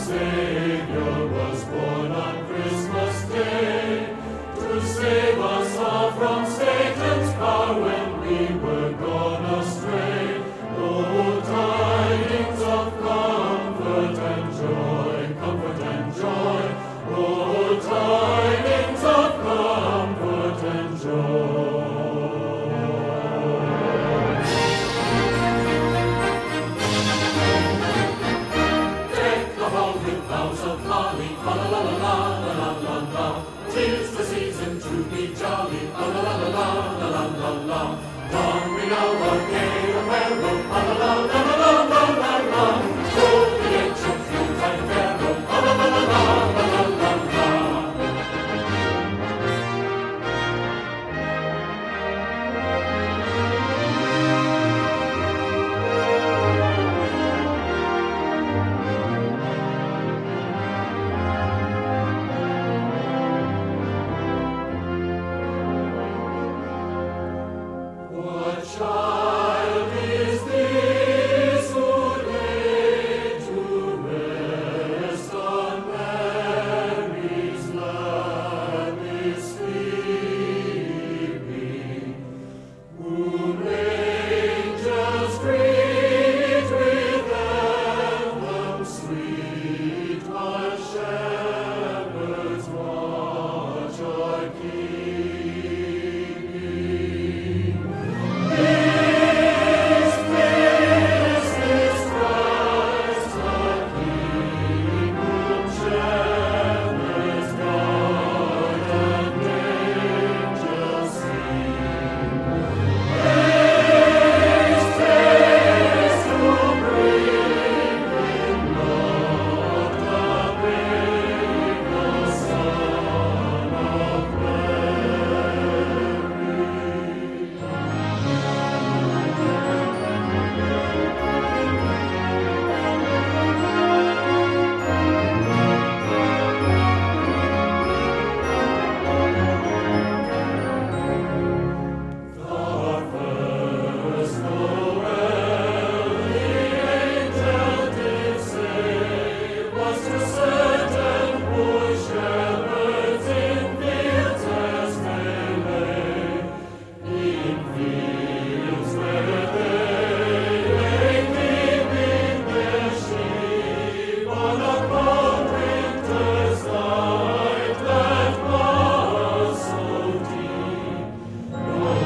Savior was born on Christmas Day to save us all from Satan's power when we were gone astray. Oh, tidings of comfort and joy, comfort and joy. Oh, tidings of comfort and joy. Deck the hall with boughs of holly, la la la la la la la la. 'Tis the season to be jolly, la la la la la la la la. Long ring out our gay apparel, la la la la la la la la. Oh, the ancient Yuletide carol, la la la la la la la la. What child is this who laid to rest on Mary's lap is sleeping, whom angels greet with anthems sweet, while shepherds watch our keeping? This is Christ the King, whom shepherds guard and angels sing. Haste, haste to bring in Lord the babe, the Son of Mary. The first Noel, the angel did say, was to certain poor shepherds in fields as they lay, in fields where they lay keeping their sheep on a cold winter's night that was so deep.